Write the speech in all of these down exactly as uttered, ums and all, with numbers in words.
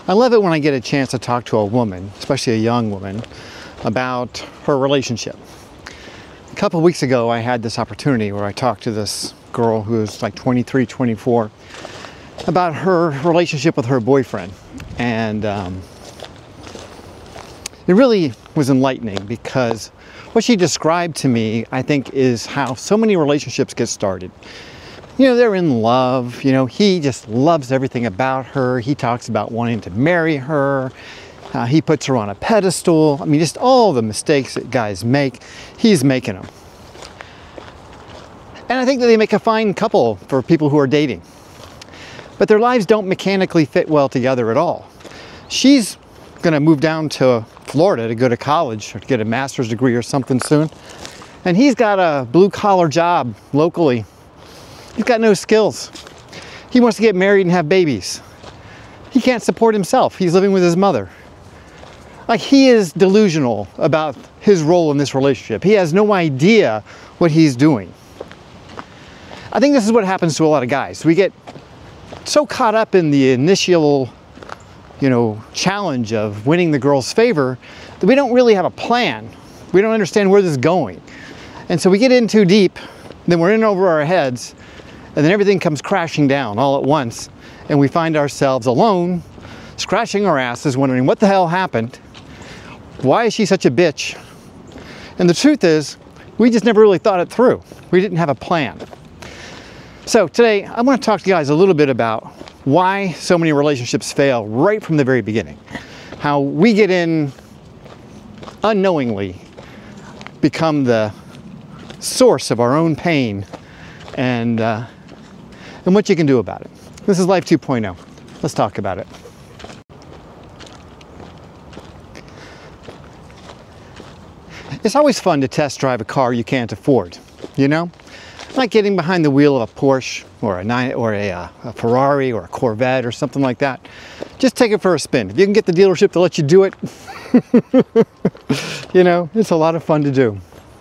I love it when I get a chance to talk to a woman, especially a young woman, about her relationship. A couple of weeks ago, I had this opportunity where I talked to this girl who was like twenty-three, twenty-four, about her relationship with her boyfriend. And um, it really was enlightening, because what she described to me, I think, is how so many relationships get started. You know, they're in love, you know, he just loves everything about her. He talks about wanting to marry her. Uh, he puts her on a pedestal. I mean, just all the mistakes that guys make, he's making them. And I think that they make a fine couple for people who are dating. But their lives don't mechanically fit well together at all. She's going to move down to Florida to go to college or to get a master's degree or something soon. And he's got a blue-collar job locally. He's got no skills. He wants to get married and have babies. He can't support himself. He's living with his mother. Like, he is delusional about his role in this relationship. He has no idea what he's doing. I think this is what happens to a lot of guys. We get so caught up in the initial, you know, challenge of winning the girl's favor that we don't really have a plan. We don't understand where this is going. And so we get in too deep, then we're in over our heads, and then everything comes crashing down all at once, and we find ourselves alone, scratching our asses, wondering what the hell happened? Why is she such a bitch? And the truth is, we just never really thought it through. We didn't have a plan. So today, I want to talk to you guys a little bit about why so many relationships fail right from the very beginning. How we get in unknowingly, become the source of our own pain, and uh, and what you can do about it. This is Life two point oh. Let's talk about it. It's always fun to test drive a car you can't afford, you know? Like getting behind the wheel of a Porsche or a nine or a, uh, a Ferrari or a Corvette or something like that. Just take it for a spin. If you can get the dealership to let you do it, you know, it's a lot of fun to do.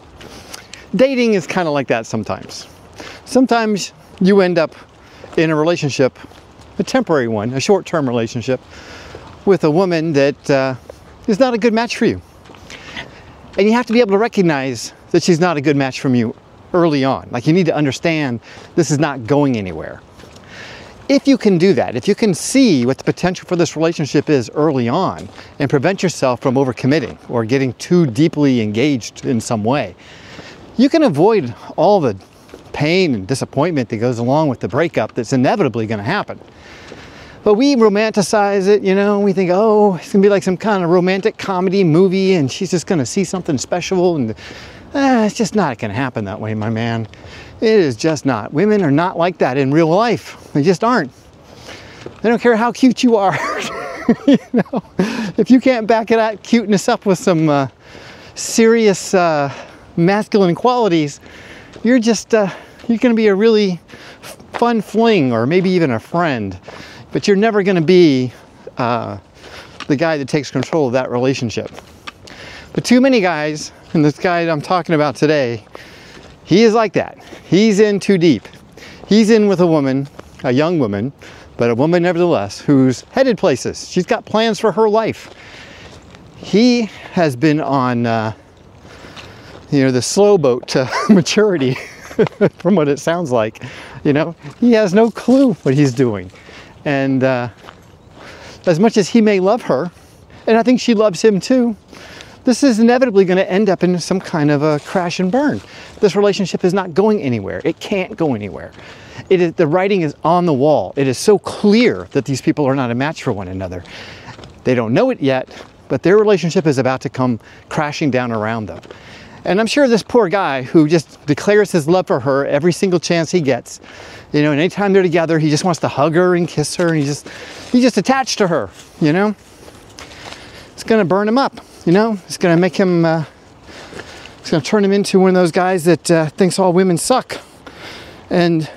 Dating is kind of like that sometimes. Sometimes you end up in a relationship, a temporary one, a short-term relationship, with a woman that uh, is not a good match for you. And you have to be able to recognize that she's not a good match from you early on. Like, you need to understand this is not going anywhere. If you can do that, if you can see what the potential for this relationship is early on and prevent yourself from overcommitting or getting too deeply engaged in some way, you can avoid all the pain and disappointment that goes along with the breakup that's inevitably going to happen. But we romanticize it, you know, we think, oh, it's going to be like some kind of romantic comedy movie and she's just going to see something special, and eh, it's just not going to happen that way, my man. It is just not. Women are not like that in real life. They just aren't. They don't care how cute you are. You know, if you can't back it out, cuteness up with some uh, serious uh, masculine qualities, you're just, uh, you're going to be a really fun fling, or maybe even a friend, but you're never going to be uh, the guy that takes control of that relationship. But too many guys, and this guy I'm talking about today, he is like that. He's in too deep. He's in with a woman, a young woman, but a woman nevertheless, who's headed places. She's got plans for her life. He has been on, uh, you know, the slow boat to maturity, from what it sounds like. You know, he has no clue what he's doing. And uh, as much as he may love her, and I think she loves him too, this is inevitably going to end up in some kind of a crash and burn. This relationship is not going anywhere. It can't go anywhere. It is, the writing is on the wall. It is so clear that these people are not a match for one another. They don't know it yet, but their relationship is about to come crashing down around them. And I'm sure this poor guy who just declares his love for her every single chance he gets, you know, and anytime they're together, he just wants to hug her and kiss her, and he just, he's just attached to her, you know. It's going to burn him up, you know. It's going to make him, uh, it's going to turn him into one of those guys that uh, thinks all women suck. And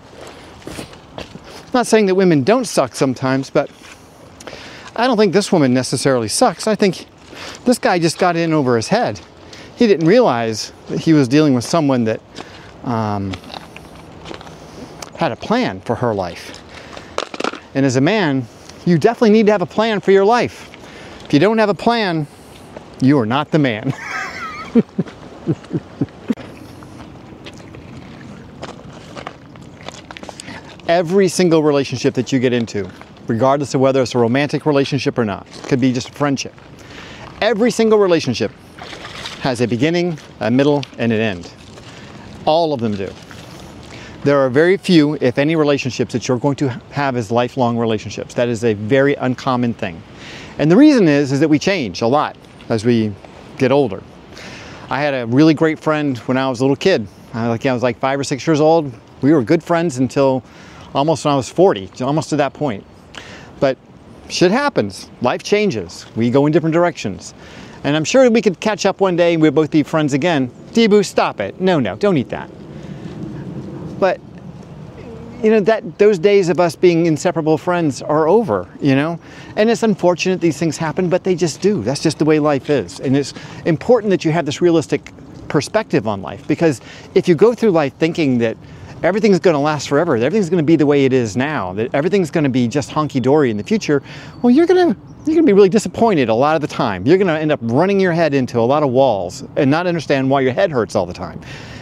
I'm not saying that women don't suck sometimes, but I don't think this woman necessarily sucks. I think this guy just got in over his head. He didn't realize that he was dealing with someone that um, had a plan for her life. And as a man, you definitely need to have a plan for your life. If you don't have a plan, you are not the man. Every single relationship that you get into, regardless of whether it's a romantic relationship or not, could be just a friendship. Every single relationship has a beginning, a middle, and an end. All of them do. There are very few, if any, relationships that you're going to have as lifelong relationships. That is a very uncommon thing. And the reason is, is that we change a lot as we get older. I had a really great friend when I was a little kid. I, like, I was like five or six years old. We were good friends until almost when I was forty, almost to that point. But shit happens. Life changes. We go in different directions. And I'm sure we could catch up one day and we'd both be friends again. Debu, stop it. No, no, don't eat that. But, you know, that those days of us being inseparable friends are over, you know? And it's unfortunate these things happen, but they just do. That's just the way life is. And it's important that you have this realistic perspective on life, because if you go through life thinking that everything's going to last forever, that everything's going to be the way it is now, that everything's going to be just honky-dory in the future, well, you're going to you're going to be really disappointed a lot of the time. You're going to end up running your head into a lot of walls and not understand why your head hurts all the time.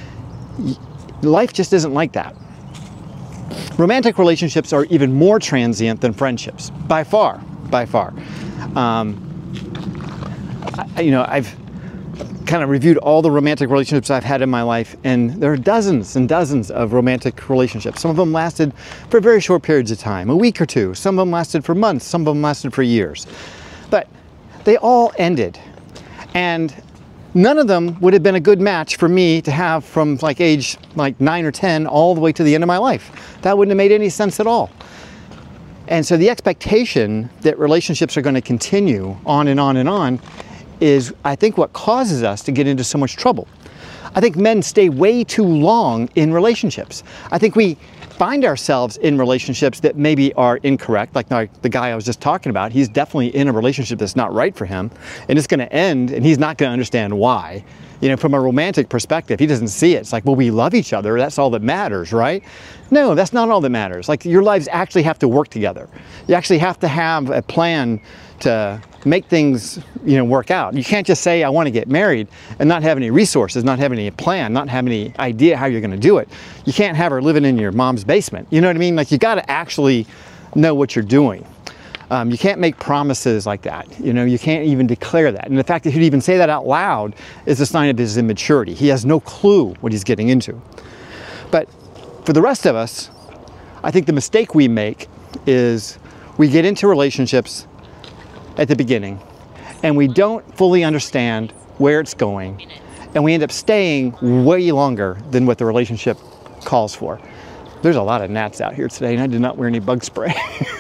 Life just isn't like that. Romantic relationships are even more transient than friendships, by far, by far. Um, I, you know, I've kind of reviewed all the romantic relationships I've had in my life, and there are dozens and dozens of romantic relationships. Some of them lasted for very short periods of time, a week or two. Some of them lasted for months, some of them lasted for years. But they all ended. And none of them would have been a good match for me to have from like age like nine or ten all the way to the end of my life. That wouldn't have made any sense at all. And so the expectation that relationships are going to continue on and on and on is, I think, what causes us to get into so much trouble. I think men stay way too long in relationships. I think we find ourselves in relationships that maybe are incorrect, like the guy I was just talking about. He's definitely in a relationship that's not right for him, and it's going to end, and he's not going to understand why. You know, from a romantic perspective, he doesn't see it. It's like, well, we love each other. That's all that matters, right? No, that's not all that matters. Like, your lives actually have to work together. You actually have to have a plan to make things, you know, work out. You can't just say, I want to get married, and not have any resources, not have any plan, not have any idea how you're going to do it. You can't have her living in your mom's basement. You know what I mean? Like, you got to actually know what you're doing. Um, you can't make promises like that. You know, you can't even declare that. And the fact that he'd even say that out loud is a sign of his immaturity. He has no clue what he's getting into. But for the rest of us, I think the mistake we make is we get into relationships at the beginning and we don't fully understand where it's going, and we end up staying way longer than what the relationship calls for. There's a lot of gnats out here today, and I did not wear any bug spray.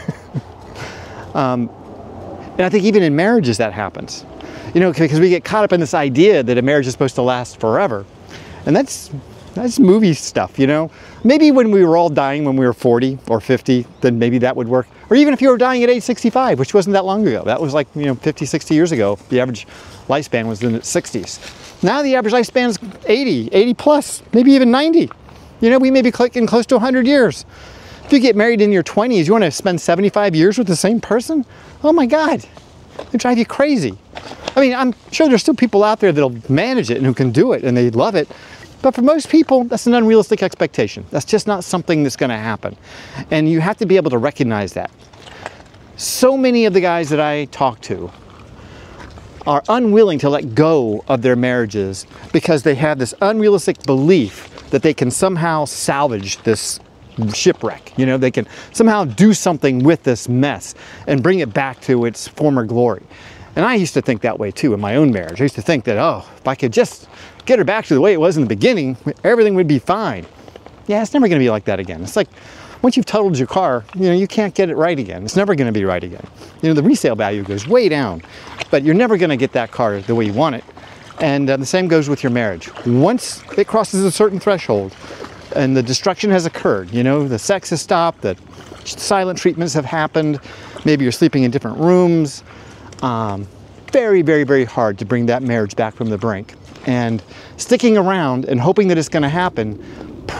Um, and I think even in marriages that happens, you know, because we get caught up in this idea that a marriage is supposed to last forever. And that's, that's movie stuff, you know. Maybe when we were all dying when we were forty or fifty, then maybe that would work. Or even if you were dying at age sixty-five, which wasn't that long ago. That was like, you know, fifty, sixty years ago. The average lifespan was in the sixties. Now the average lifespan is eighty, eighty plus, maybe even ninety. You know, we may be clicking close to one hundred years. If you get married in your twenties, you want to spend seventy-five years with the same person? Oh my God, it'll drive you crazy. I mean, I'm sure there's still people out there that'll manage it and who can do it and they love it. But for most people, that's an unrealistic expectation. That's just not something that's going to happen. And you have to be able to recognize that. So many of the guys that I talk to are unwilling to let go of their marriages because they have this unrealistic belief that they can somehow salvage this shipwreck. You know, they can somehow do something with this mess and bring it back to its former glory. And I used to think that way too in my own marriage. I used to think that, oh, if I could just get her back to the way it was in the beginning, everything would be fine. Yeah, it's never going to be like that again. It's like once you've totaled your car, you know, you can't get it right again. It's never going to be right again. You know, the resale value goes way down, but you're never going to get that car the way you want it. And uh, the same goes with your marriage. Once it crosses a certain threshold, and the destruction has occurred, you know, the sex has stopped, the silent treatments have happened, maybe you're sleeping in different rooms. Um, very, very, very hard to bring that marriage back from the brink. And sticking around and hoping that it's going to happen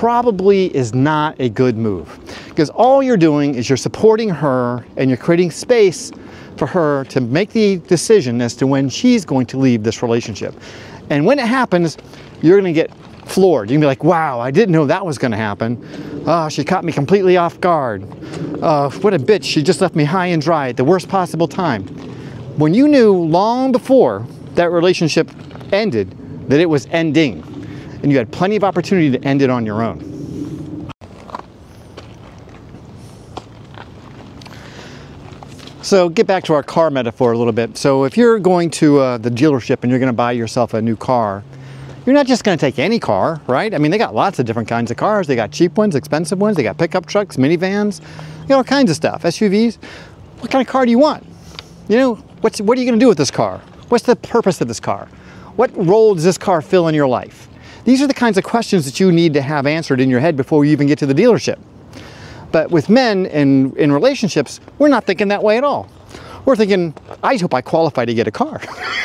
probably is not a good move, because all you're doing is you're supporting her and you're creating space for her to make the decision as to when she's going to leave this relationship. And when it happens, you're going to get floored. You're going to be like, wow, I didn't know that was going to happen. Oh, she caught me completely off guard. Uh, what a bitch, she just left me high and dry at the worst possible time. When you knew long before that relationship ended that it was ending, and you had plenty of opportunity to end it on your own. So get back to our car metaphor a little bit. So if you're going to uh, the dealership and you're going to buy yourself a new car, you're not just going to take any car, right? I mean, they got lots of different kinds of cars. They got cheap ones, expensive ones. They got pickup trucks, minivans, you know, all kinds of stuff, S U Vs. What kind of car do you want? You know, what's, what are you going to do with this car? What's the purpose of this car? What role does this car fill in your life? These are the kinds of questions that you need to have answered in your head before you even get to the dealership. But with men and in relationships, we're not thinking that way at all. We're thinking, I hope I qualify to get a car.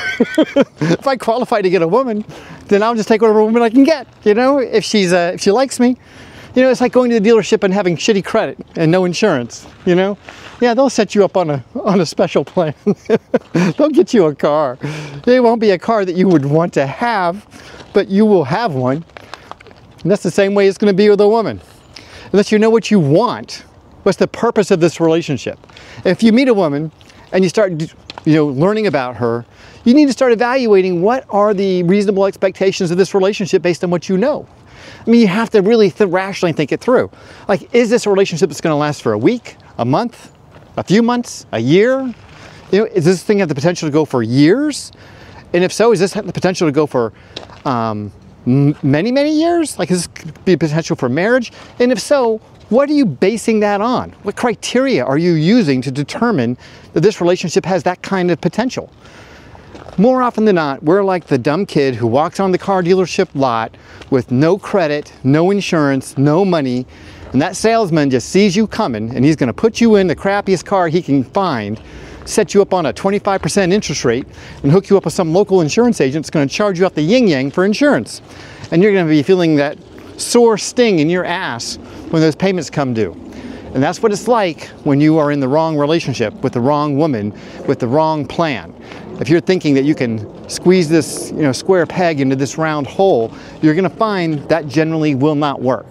If I qualify to get a woman, then I'll just take whatever woman I can get. You know, if she's uh, if she likes me, you know, it's like going to the dealership and having shitty credit and no insurance. You know, yeah, they'll set you up on a on a special plan. They'll get you a car. It won't be a car that you would want to have, but you will have one. And that's the same way it's going to be with a woman. Unless you know what you want, what's the purpose of this relationship? If you meet a woman and you start, you know, learning about her, you need to start evaluating what are the reasonable expectations of this relationship based on what you know. I mean, you have to really th- rationally think it through. Like, is this a relationship that's going to last for a week, a month, a few months, a year? You know, is this thing have the potential to go for years? And if so, is this have the potential to go for um, many, many years? Like, is this be a potential for marriage? And if so, what are you basing that on? What criteria are you using to determine that this relationship has that kind of potential? More often than not, we're like the dumb kid who walks on the car dealership lot with no credit, no insurance, no money, and that salesman just sees you coming and he's going to put you in the crappiest car he can find, set you up on a twenty-five percent interest rate, and hook you up with some local insurance agent that's going to charge you out the yin-yang for insurance. And you're going to be feeling that sore sting in your ass when those payments come due. And that's what it's like when you are in the wrong relationship with the wrong woman, with the wrong plan. If you're thinking that you can squeeze this, you know, square peg into this round hole, you're going to find that generally will not work.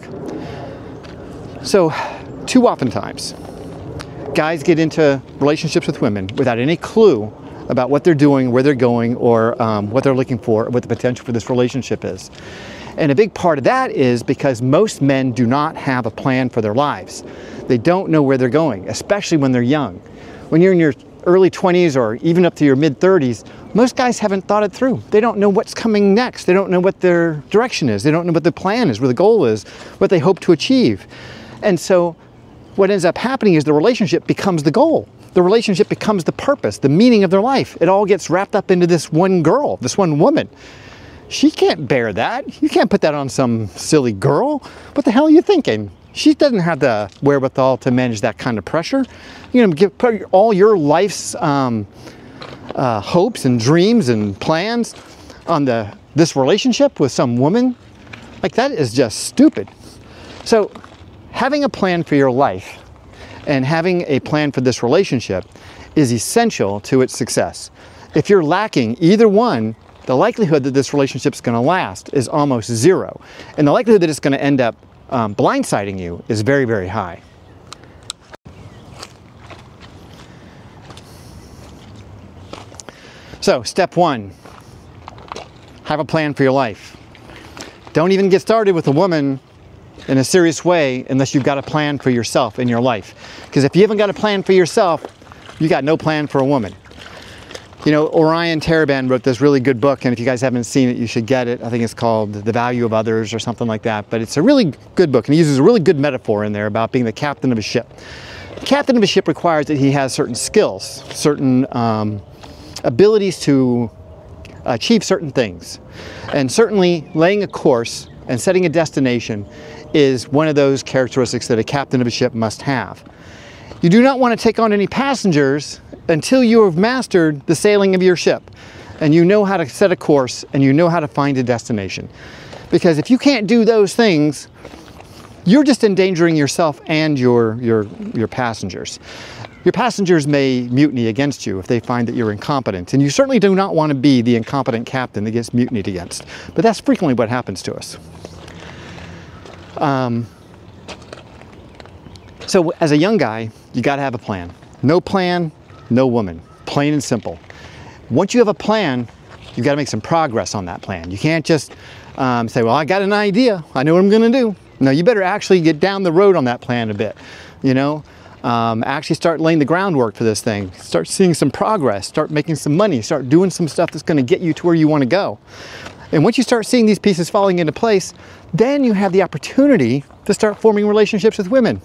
So, too often times, guys get into relationships with women without any clue about what they're doing, where they're going, or um, what they're looking for, what the potential for this relationship is. And a big part of that is because most men do not have a plan for their lives. They don't know where they're going, especially when they're young. When you're in your early twenties or even up to your mid thirties, most guys haven't thought it through. They don't know what's coming next. They don't know what their direction is. They don't know what the plan is, where the goal is, what they hope to achieve. And so what ends up happening is the relationship becomes the goal. The relationship becomes the purpose, the meaning of their life. It all gets wrapped up into this one girl, this one woman. She can't bear that. You can't put that on some silly girl. What the hell are you thinking? She doesn't have the wherewithal to manage that kind of pressure. You're gonna give, put all your life's um, uh, hopes and dreams and plans on the this relationship with some woman? Like, that is just stupid. So having a plan for your life and having a plan for this relationship is essential to its success. If you're lacking either one, the likelihood that this relationship is going to last is almost zero. And the likelihood that it's going to end up um, blindsiding you is very, very high. So, step one, have a plan for your life. Don't even get started with a woman in a serious way unless you've got a plan for yourself in your life. Because if you haven't got a plan for yourself, you got no plan for a woman. You know, Orion Taraban wrote this really good book, and if you guys haven't seen it, you should get it. I think it's called The Value of Others or something like that. But it's a really good book, and he uses a really good metaphor in there about being the captain of a ship. The captain of a ship requires that he has certain skills, certain um, abilities to achieve certain things. And certainly laying a course and setting a destination is one of those characteristics that a captain of a ship must have. You do not want to take on any passengers until you have mastered the sailing of your ship and you know how to set a course and you know how to find a destination. Because if you can't do those things, you're just endangering yourself and your, your, your passengers. Your passengers may mutiny against you if they find that you're incompetent, and you certainly do not want to be the incompetent captain that gets mutinied against. But that's frequently what happens to us. Um, so as a young guy, you got to have a plan. No plan, no woman. Plain and simple. Once you have a plan, you've got to make some progress on that plan. You can't just um, say, well, I got an idea. I know what I'm going to do. No, you better actually get down the road on that plan a bit, you know. Um, actually start laying the groundwork for this thing. Start seeing some progress, start making some money, start doing some stuff that's going to get you to where you want to go. And once you start seeing these pieces falling into place, then you have the opportunity to start forming relationships with women.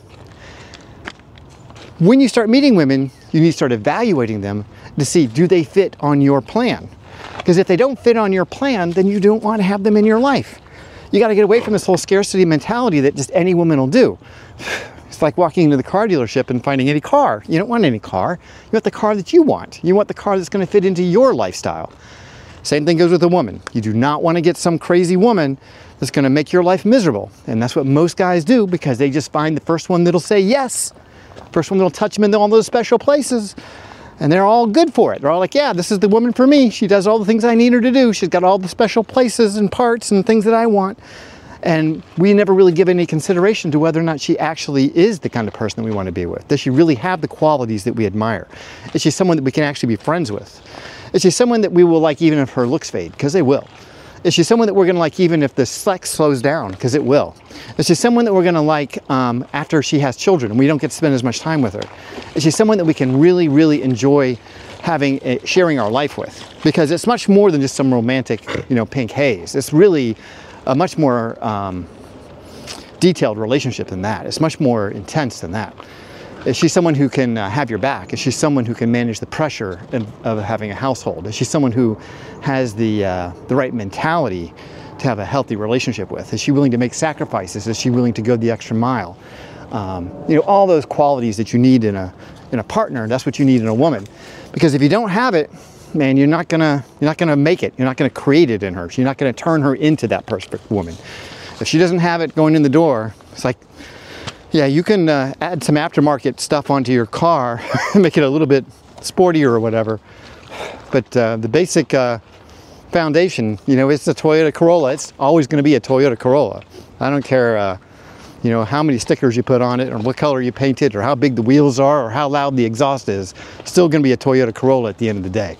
When you start meeting women, you need to start evaluating them to see, do they fit on your plan? Because if they don't fit on your plan, then you don't want to have them in your life. You got to get away from this whole scarcity mentality that just any woman will do. It's like walking into the car dealership and finding any car. You don't want any car. You want the car that you want. You want the car that's going to fit into your lifestyle. Same thing goes with a woman. You do not want to get some crazy woman that's going to make your life miserable. And that's what most guys do, because they just find the first one that'll say yes. First one that'll touch them in all those special places. And they're all good for it. They're all like, yeah, this is the woman for me. She does all the things I need her to do. She's got all the special places and parts and things that I want. And we never really give any consideration to whether or not she actually is the kind of person that we want to be with. Does she really have the qualities that we admire? Is she someone that we can actually be friends with? Is she someone that we will like even if her looks fade? Because they will. Is she someone that we're going to like even if the sex slows down? Because it will. Is she someone that we're going to like um, after she has children and we don't get to spend as much time with her? Is she someone that we can really, really enjoy having, a, sharing our life with? Because it's much more than just some romantic, you know, pink haze. It's really a much more um, detailed relationship than that. It's much more intense than that. Is she someone who can uh, have your back? Is she someone who can manage the pressure of, of having a household? Is she someone who has the, uh, the right mentality to have a healthy relationship with? Is she willing to make sacrifices? Is she willing to go the extra mile? Um, you know, all those qualities that you need in a, in a partner, that's what you need in a woman. Because if you don't have it, man, you're not gonna you're not gonna make it. You're not gonna create it in her. You're not gonna turn her into that perfect woman. If she doesn't have it going in the door, it's like, yeah, you can uh, add some aftermarket stuff onto your car, make it a little bit sportier or whatever. But uh, the basic uh, foundation, you know, it's a Toyota Corolla. It's always going to be a Toyota Corolla. I don't care, uh, you know, how many stickers you put on it, or what color you paint it, or how big the wheels are, or how loud the exhaust is. It's still going to be a Toyota Corolla at the end of the day.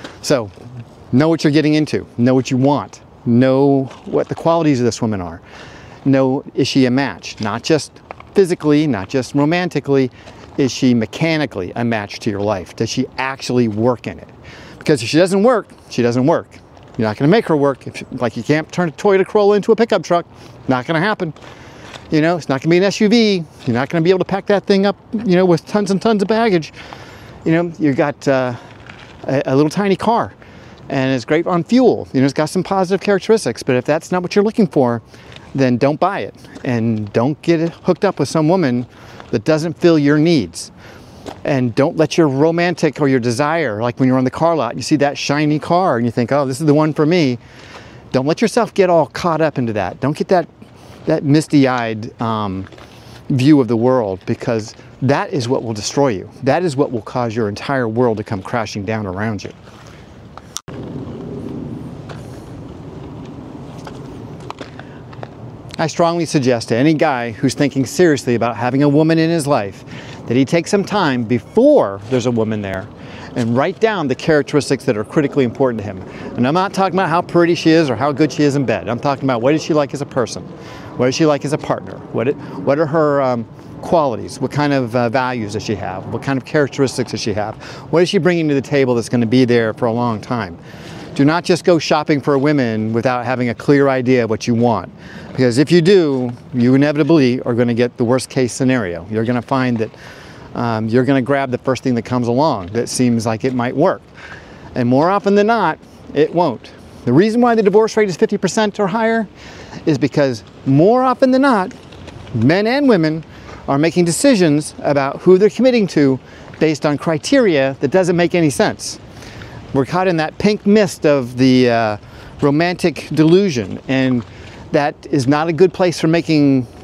So know what you're getting into. Know what you want. Know what the qualities of this woman are. Know, is she a match? Not just physically, not just romantically. Is she mechanically a match to your life? Does she actually work in it? Because if she doesn't work, she doesn't work. You're not going to make her work. If she, like you can't turn a Toyota Corolla into a pickup truck. Not going to happen. You know, it's not going to be an S U V. You're not going to be able to pack that thing up, you know, with tons and tons of baggage. You know, you've got uh, a, a little tiny car, and it's great on fuel. You know, it's got some positive characteristics, but if that's not what you're looking for, then don't buy it. And don't get hooked up with some woman that doesn't fill your needs. And don't let your romantic or your desire, like when you're on the car lot, you see that shiny car and you think, oh, this is the one for me. Don't let yourself get all caught up into that. Don't get that, that misty-eyed um, view of the world, because that is what will destroy you. That is what will cause your entire world to come crashing down around you. I strongly suggest to any guy who's thinking seriously about having a woman in his life that he take some time before there's a woman there and write down the characteristics that are critically important to him. And I'm not talking about how pretty she is or how good she is in bed. I'm talking about what is she like as a person? What is she like as a partner? What, it, what are her um, qualities? What kind of uh, values does she have? What kind of characteristics does she have? What is she bringing to the table that's going to be there for a long time? Do not just go shopping for women without having a clear idea of what you want. Because if you do, you inevitably are going to get the worst case scenario. You're going to find that um, you're going to grab the first thing that comes along that seems like it might work. And more often than not, it won't. The reason why the divorce rate is fifty percent or higher is because more often than not, men and women are making decisions about who they're committing to based on criteria that doesn't make any sense. We're caught in that pink mist of the uh, romantic delusion, and that is not a good place for making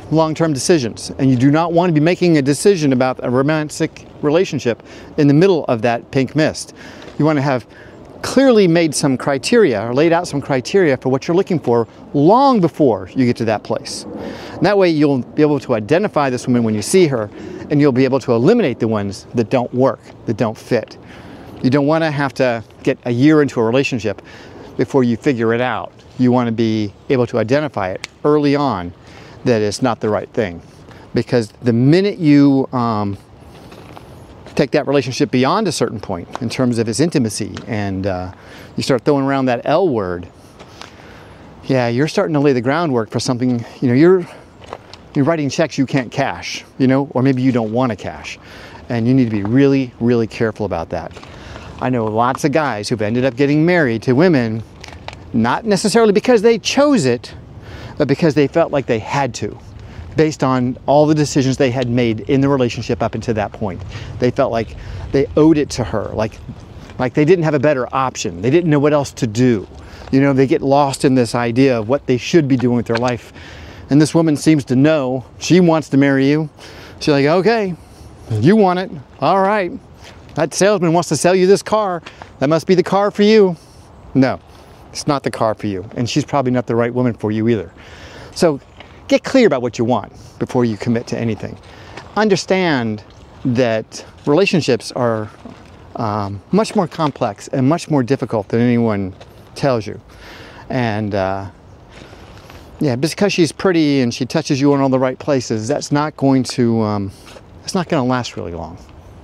long-term decisions, and you do not want to be making a decision about a romantic relationship in the middle of that pink mist. You want to have clearly made some criteria or laid out some criteria for what you're looking for long before you get to that place. And that way you'll be able to identify this woman when you see her, and you'll be able to eliminate the ones that don't work, that don't fit. You don't want to have to get a year into a relationship before you figure it out. You want to be able to identify it early on that it's not the right thing. Because the minute you um, take that relationship beyond a certain point in terms of its intimacy, and uh, you start throwing around that L word, yeah, you're starting to lay the groundwork for something, you know, you're, you're writing checks you can't cash, you know, or maybe you don't want to cash. And you need to be really, really careful about that. I know lots of guys who've ended up getting married to women, not necessarily because they chose it, but because they felt like they had to, based on all the decisions they had made in the relationship up until that point. They felt like they owed it to her, like, like they didn't have a better option. They didn't know what else to do. You know, they get lost in this idea of what they should be doing with their life. And this woman seems to know she wants to marry you. She's like, okay, you want it. All right. That salesman wants to sell you this car. That must be the car for you. No, it's not the car for you. And she's probably not the right woman for you either. So get clear about what you want before you commit to anything. Understand that relationships are um, much more complex and much more difficult than anyone tells you. And uh, yeah, just because she's pretty and she touches you in all the right places, that's not going to, um, it's not going to last really long.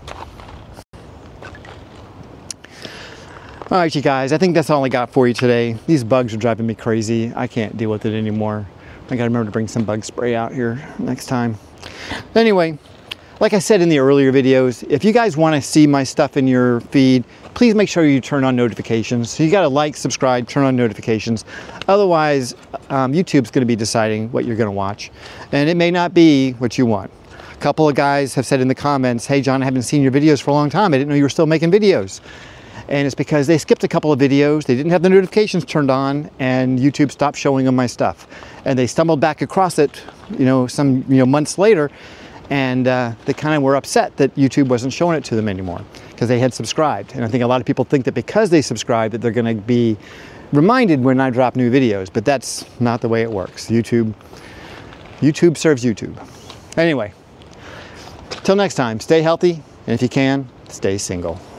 All right, you guys, I think that's all I got for you today. These bugs are driving me crazy. I can't deal with it anymore. I gotta remember to bring some bug spray out here next time. Anyway, like I said in the earlier videos, if you guys want to see my stuff in your feed, please make sure you turn on notifications. So you gotta like, subscribe, turn on notifications. Otherwise, um, YouTube's gonna be deciding what you're gonna watch. And it may not be what you want. A couple of guys have said in the comments, hey John, I haven't seen your videos for a long time. I didn't know you were still making videos. And it's because they skipped a couple of videos, they didn't have the notifications turned on, and YouTube stopped showing them my stuff. And they stumbled back across it, you know, some you know months later, and uh, they kind of were upset that YouTube wasn't showing it to them anymore because they had subscribed. And I think a lot of people think that because they subscribe that they're going to be reminded when I drop new videos, but that's not the way it works. YouTube, YouTube serves YouTube. Anyway, till next time, stay healthy, and if you can, stay single.